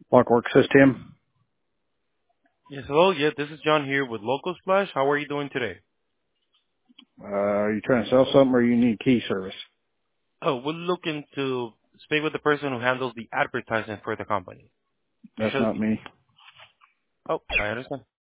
Clockwork System. Yes, hello. Yeah, this is John here with Local Splash. How are you doing today? Are you trying to sell something or you need key service? Oh, we're looking to speak with the person who handles the advertising for the company. That's Actually, not me. oh, I understand.